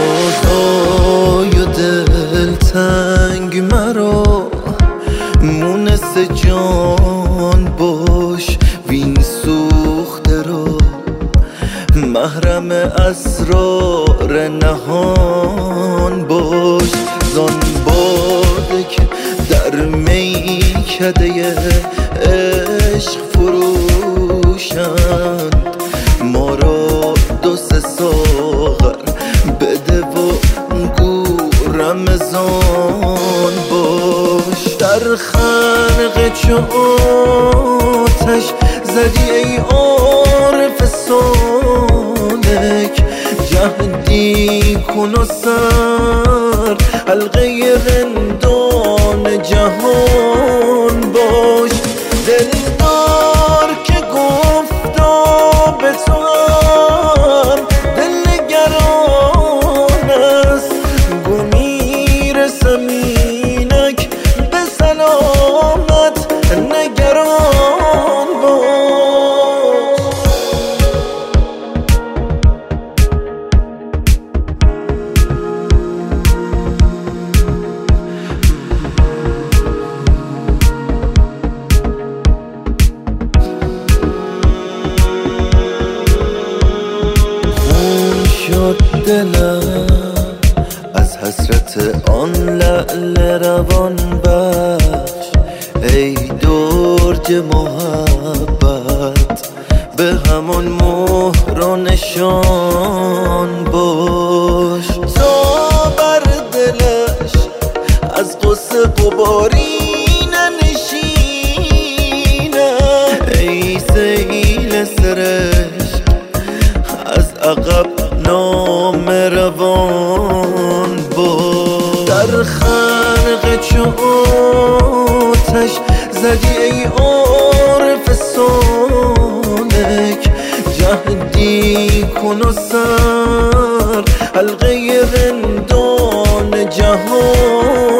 رازای دلتنگ مرا مونس جان باش وین سوخته را محرم اسرار نهان باش زان باده که در میکده عشق فروشند ما را دو سه ساغر بده و گو رمضان باش در خنق چو آتش زدی ای عارف سالک جهدی کن و سر حلقه رندان جهان باش دلدار که گفتا به تو هم دلنگران است گو میرسم اینک به سلامت نگران باش شد دلم از حسرت آن لعل روان بخش ای درج محبت به همون مهر و نشان باش تا بر دلش از غصه غباری ننشینه ای سیل سرشک از عقب نام روان باش در خنق چو آتش زدی ای عارف سالک جهدی کن و سر حلقه رندان جهان